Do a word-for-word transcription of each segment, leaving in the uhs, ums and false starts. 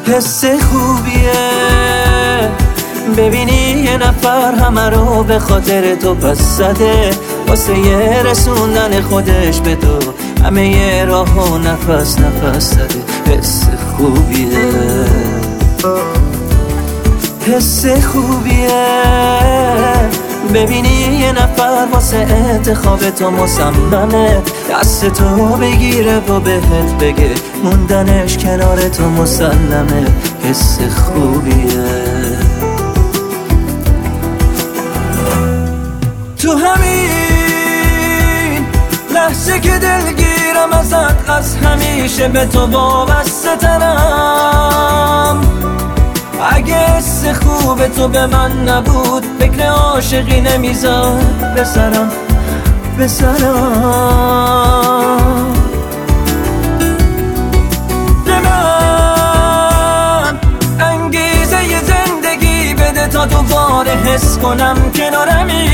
حس خوبیه ببینی یه نفر همه رو به خاطر تو پس زده، واسه یه رسوندن خودش به تو همه یه راه و نفس نفس زده. حس خوبیه حس خوبیه ببینی یه نفر واسه انتخاب تو مصممه، دست تو بگیره و بهت بگه موندنش کنار تو مسلمه. حس خوبیه تو همین لحظه که دلگیرم ازت، از همیشه به تو وابسته ترم. اگه حس خوب تو به من نبود فکر عاشقی نمیزد به سرم به سرم. به من انگیزه ی زندگی بده تا دوباره حس کنم کنارمی.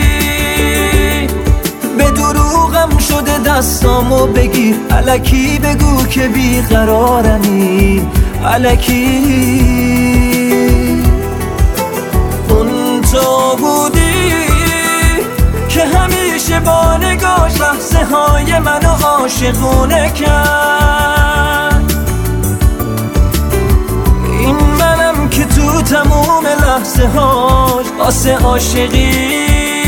به دروغم شده دستامو بگیر، الکی بگو که بیقرارمی، الکی. تو بودی که همیشه با نگاش لحظه های منو عاشقونه کرد. این منم که تو تموم لحظه هاش واسه عاشقی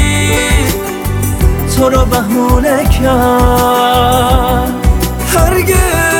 تو رو بهونه کرد. هرگز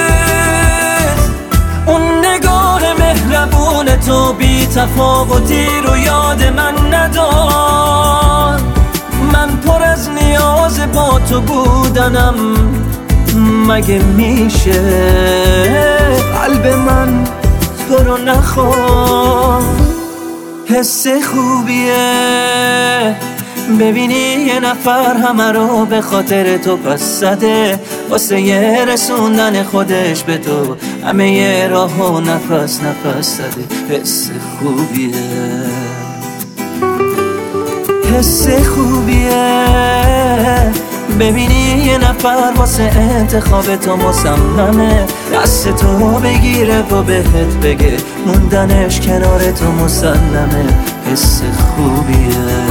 اون نگاه مهربون تو بی تفاوتی رو یاد من ندار. من پر از نیاز با تو بودنم، مگه میشه قلب من تو رو نخواد. حس خوبیه ببینی یه نفر همه رو به خاطر تو پس زده، واسه یه رسوندن خودش به تو همه یه راه و نفس نفس زده. حس خوبیه حس خوبیه ببینی یه نفر واسه انتخاب تو مصممه، دست تو بگیره و بهت بگه موندنش کنار تو مسلمه. حس خوبیه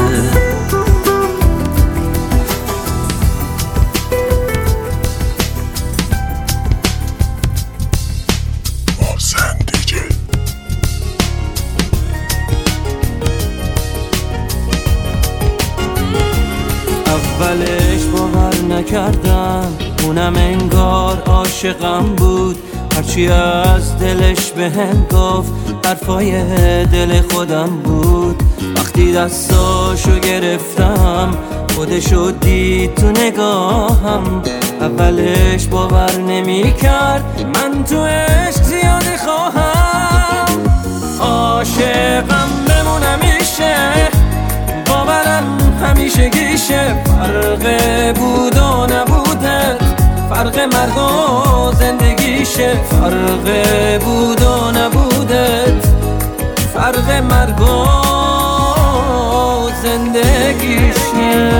اولش باور نکردم، اونم انگار عاشقم بود. هرچی از دلش بهم گفت حرفای دل خودم بود. وقتی دستاشو گرفتم خودشو دید تو نگاهم. اولش باور نمی کرد من تو عشق زیاده خواهم. عاشقم بمونم میشه، باورم همیشه گیشه. فرق بود و نبودت، فرق مرگ و زندگیشه. فرق بود و نبودت، فرق مرگ و زندگیشه.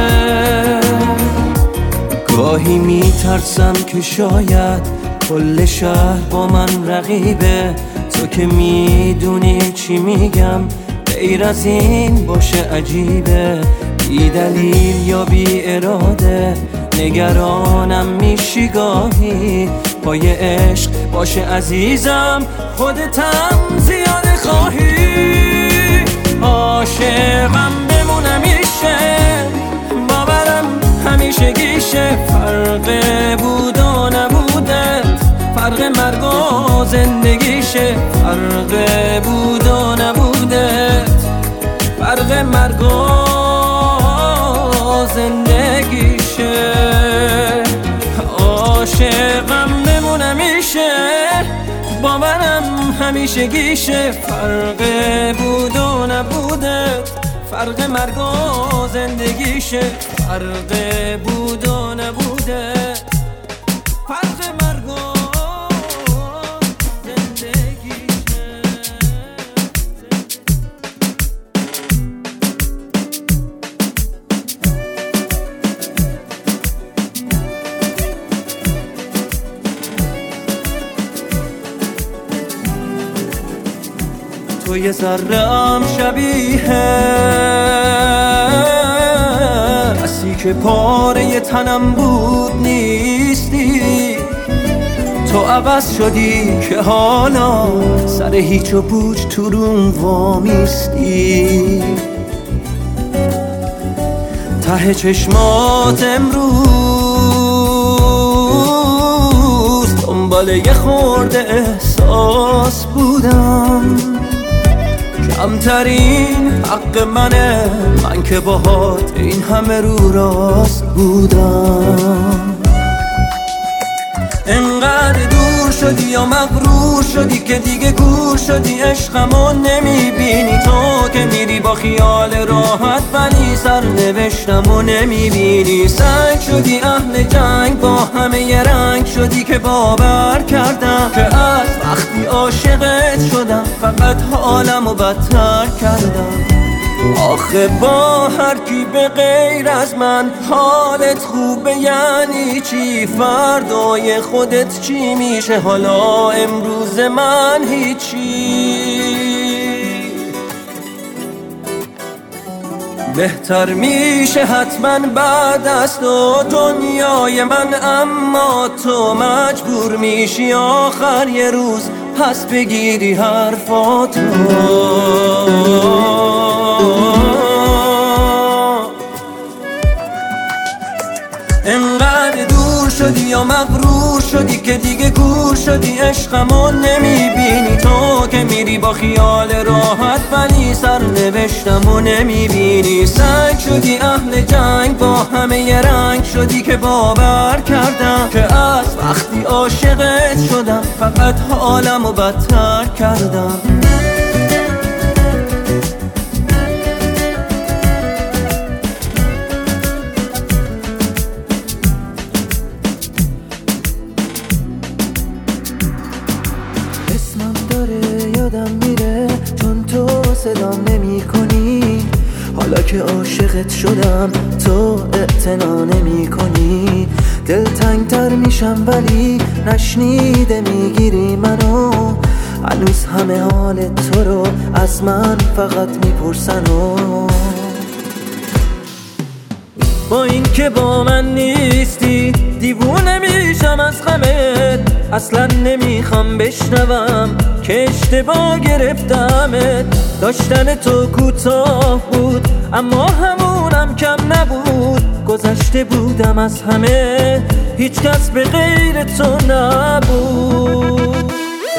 گاهی میترسم که شاید کل شهر با من رقیبه. تو که میدونی چی میگم، غیر از این باشه عجیبه. بی دلیل یا بی اراده نگرانم میشی گاهی. پای عشق باشه عزیزم، خودتم زیاده خواهی. عاشقم بمونم میشه، باورم همیشه گیشه. فرق بود و نبودت، فرق مرگ و زندگیشه. فرق بود و نبودت، فرق مرگ و زندگیشه. عاشقم بمونم میشه، باورم همیشه گیشه. فرق بود و نبودت، فرق مرگ و زندگیشه. فرق بود و نبودت، فرق مرگ و یه ذره‌ام شبیه کسی که پاره تنم بود نیستی. تو عوض شدی که حالا سر هیچ و پوچ تو روم وامیستی. ته چشمات امروز دنبال یه خورده احساس بودم. کمترین حق منه من که باهات این همه رو راست بودم. انقدر دور شدی یا مغرور شدی که دیگه گور شدی، عشقمو نمیبینی. تو که میری با خیال راحت ولی سرنوشتمو نمیبینی. سنگ شدی اهل جنگ با همه ی رنگ شدی که باور کردم که از وقتی عاشقت شدم فقط حالمو بدتر کردم. آخه با هر کی به غیر از من حالت خوبه یعنی چی؟ فردای خودت چی میشه؟ حالا امروز من هیچی. بهتر میشه حتما بعد از تو دنیای من، اما تو مجبور میشی آخر یه روز پس بگیری حرفاتو. انقدر دور شدی یا مغرور شدی که دیگه گور شدی، عشقمو نمیبینی. تو که میری با خیال راحت ولی سرنوشتمو نمیبینی. سنگ شدی اهل جنگ با همه ی رنگ شدی که باور کردم که از وقتی عاشقت شدم فقط حالمو بدتر کردم. یادم میره چون تو صدام نمی کنی. حالا که عاشقت شدم تو اعتنا نمی کنی. دلتنگ تر میشم ولی نشنیده میگیری منو. هنوز همه حال تو رو از من فقط میپرسن و با این که با من نیستی دیوونه میشم از غمت. اصلا نمیخوام بشنوم که اشتباه گرفتمت. داشتن تو کوتاه بود اما همونم کم نبود. گذشته بودم از همه هیچ کس به غیر تو نبود.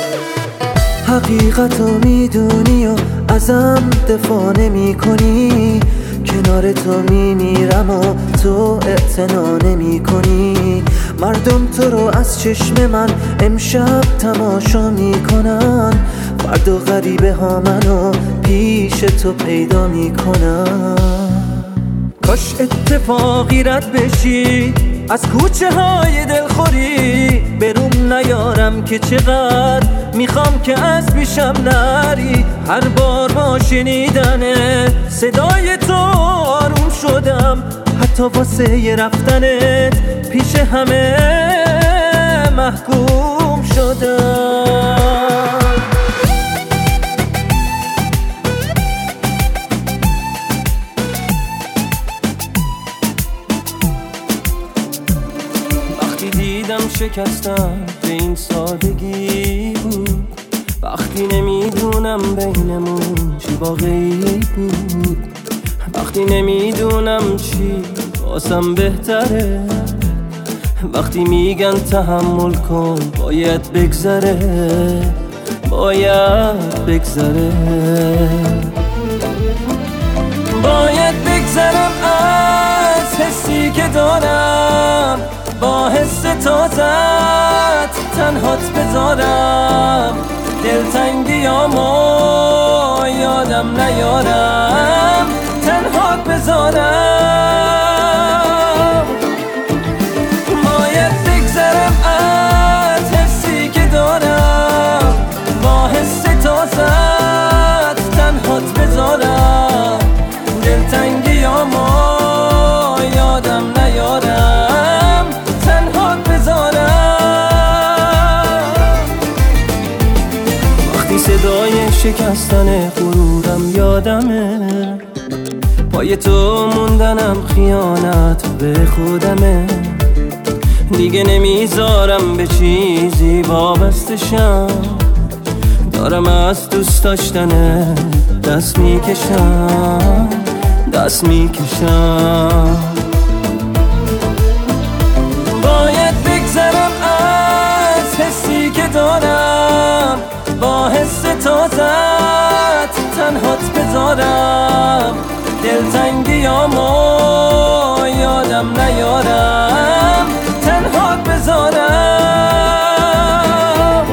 حقیقتو میدونی و ازم دفاع نمی کنی. کنار تو میمیرم و تو اعتنا نمی کنی. مردم تو رو از چشم من امشب تماشا میکنن. فردا غریبه ها منو پیش تو پیدا میکنن. کاش اتفاقی رد بشی از کوچه های دلخوری. بروم نیارم که چقدر میخوام که از پیشم نری. هر بار با شنیدن صدای تو آروم شدم. حتی واسه ی رفتنت پیش همه محکوم شدم. وقتی دیدم شکستم به این سادگی بود. وقتی نمیدونم بینمون چی واقعی بود. وقتی نمیدونم چی واسم بهتره. وقتی میگن تحمل کن باید بگذره، باید بگذره. باید بگذرم از حسی که دارم، با حس تازت تنهات بذارم. دلتنگیامو یادم نیارم تنهات بذارم. باید بگذرم از حسی که دارم، با حس تازت تنهات بذارم. دلتنگیامو یادم نیارم تنهات بذارم. وقتی صدای شکستن غرورم یادمه، پای تو موندنم خیانت به خودمه. دیگه نمیذارم به چیزی وابسته شم، دارم از دوست داشتن دست میکشم، دست میکشم. باید بگذرم از حسی که دارم، با حس تازت تنهات بذارم، دلتنگیامو یادم نیارم، تنهات بذارم.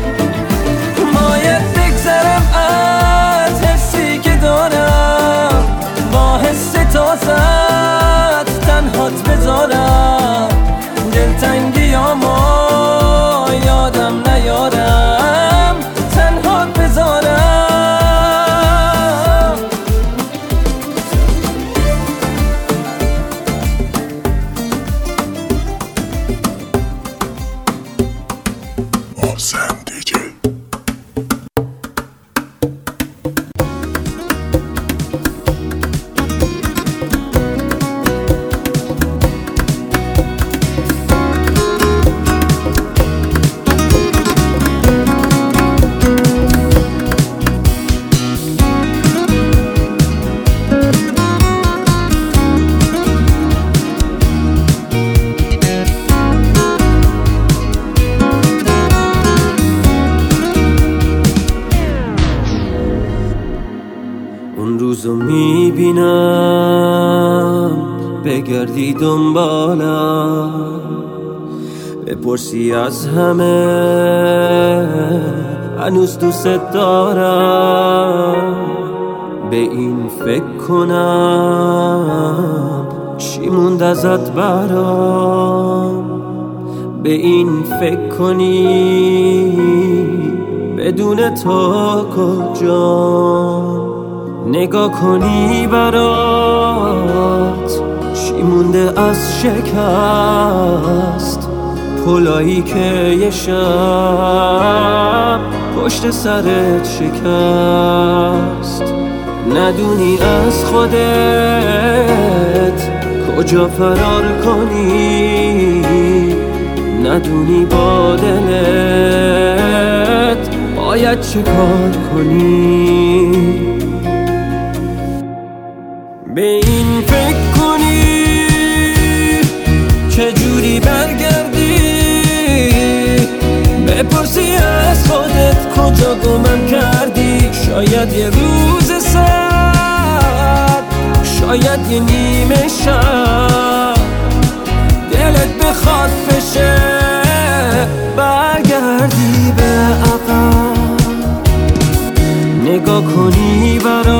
باید بگذرم از حسی که دارم، با حس تازت تنهات بذارم، دلتنگیامو یادم نیارم، تنهات بذارم. اون روزو میبینم بگردی دنبالم، بپرسی از همه هنوز دوست دارم. به این فکر کنم چی موند ازت برام، به این فکر کنی بدون تو کجا، نگاه کنی برات چی مونده از شکست، پلایی که یه شب پشت سرت شکست. ندونی از خودت کجا فرار کنی، ندونی با دلت باید چه کار کنی. به این فکر کنی چجوری برگردی، بپرسی از خودت کجا گمم کردی. شاید یه روز سرد، شاید یه نیمه شب، دلت بخواد بشه برگردی به عقب. نگاه کنی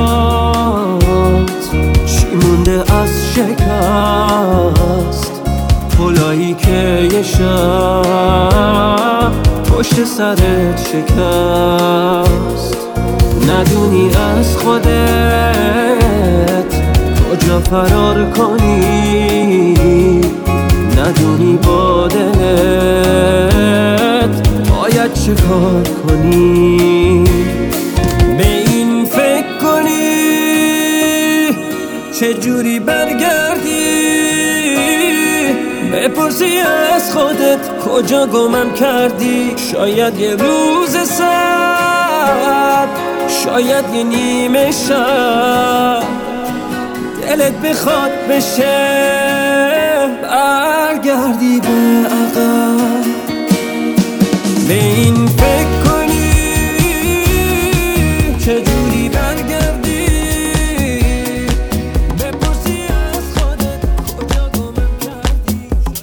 برات چی مونده از شکست، پلایی که یه شب پشت سرت شکست. ندونی از خودت کجا فرار کنی، ندونی با دلت باید چه کار کنی. به این فکر کنی چجوری برگردی، بپرسی از خودت کجا گمم کردی. شاید یه روز سرد، شاید یه نیمه شب، دلت بخواد بشه برگردی به عقب. به این فکر کنی چجوری برگردی، بپرسی از خودت کجا گمم کردی.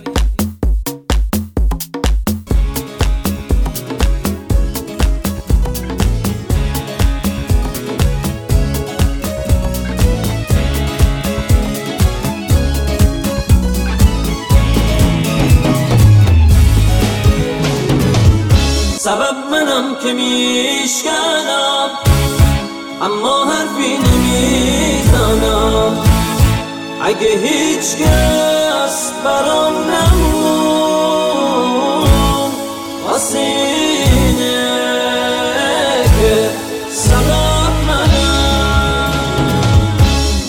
سبب منم که میشکنم، اما حرفی نمیزنم. اگه هیچ کس برام نمون، واسه اینه که سبب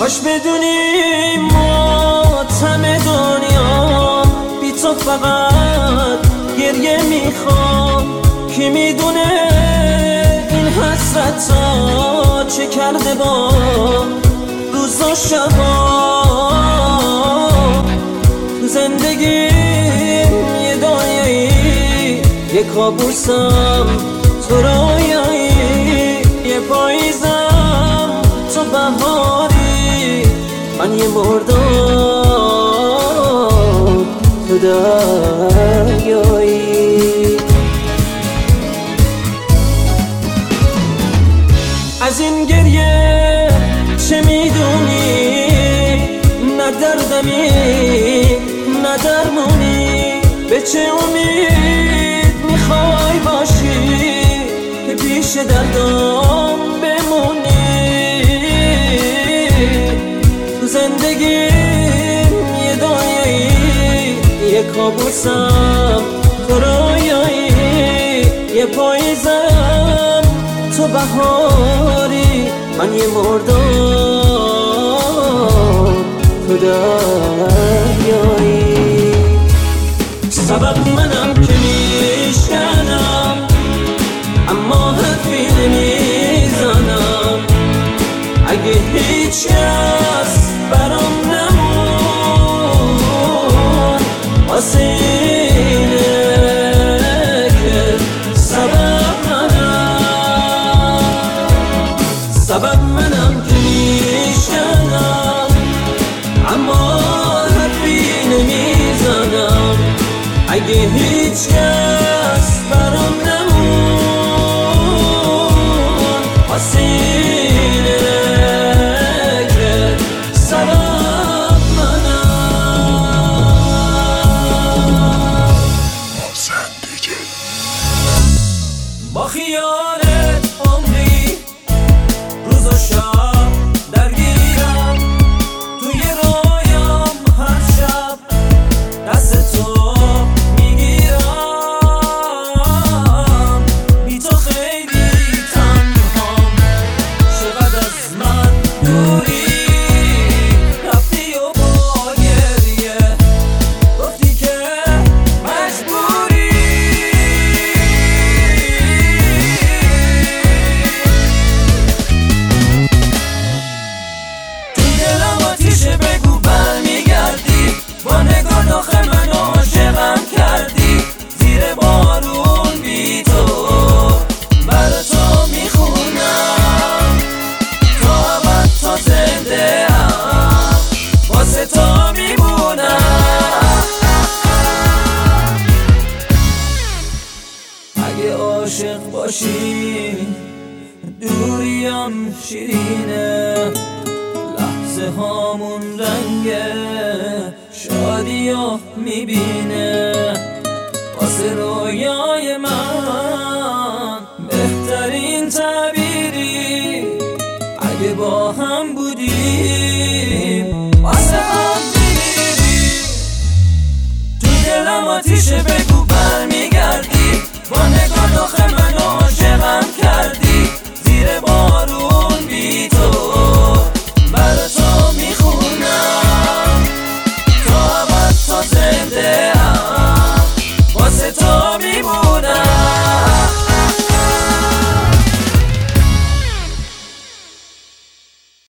کاش بدونی ماتم دنیا بی تو فقط گریه میخوام. کی میدونه این حسرت ها چه کرده با روز و شبا. تو زندگیم یه دنیایی، یه کابوسم تو رویایی، یه پاییزم تو بهاری، من یه مردم تو دریایی. از این گریه چه میدونی؟ نه دردمی نه درمونی، به چه امید میخوای باشی که پیش دردم بمونی؟ تو زندگیم یه دنیایی، یه کابوسم تو رویایی، یه پاییزم تو بهاری، من یه مردم تو دریایی. سبب منم که میشکنم اما حرفی نمیزنم. اگه هیچ کس برام نمون واسه اینه که سبب منم، سبب منم که میشکنم اما حرفی نمیزنم. اگه هیچ کس برام نمون واسه اینه که سبب منم. با خیالت عمری روز و شب درگیرم، توی رویام هر شب دست تو میگیرم. بی تو خیلی تنهام، چقدر از من دوری، رفتی و با گریه گفتی که مجبوری. تو دلم آتیشه بگو برمیگردی، با نگاه داخل منو عاشقم کردی. زیر بارون بی تو برا تو میخونم، تا ابد تا زنده ام واسه تو میمونم. اگه عاشق باشی دوریم شیرینه، لحظه هامون رنگ شادی رو میبینه. واسه رویای من بهترین تعبیری اگه با هم بودیم واسه هم میمیری. تو دلم آتیشه بگو برمیگردی، با نگاه داخل منو عاشقم کردی. زیر بارون بی تو برا تو میخونم، تا ابد تا زنده ام واسه تو